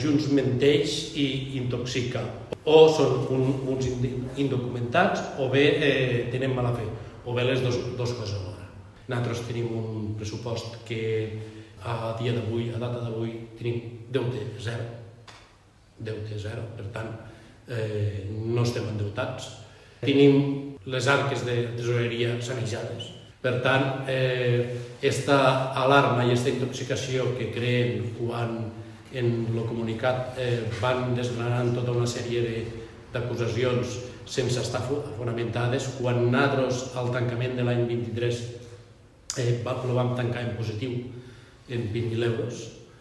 Junts menteix i intoxica. O són uns indocumentats o bé tenen mala fe, o bé les dues coses alhora. Nosaltres tenim un pressupost que a dia d'avui, a data d'avui, tenim deute zero. Deute zero, per tant, no estem endeutats. Tenim les arques de tesoreria sanejades. Per tant, aquesta alarma i aquesta intoxicació que creen quan en el comunicat van desgranant tota una sèrie d'acusacions sense estar fonamentades, quan nosaltres al tancament de l'any 23 el vam tancar en positiu en 20.000 euros,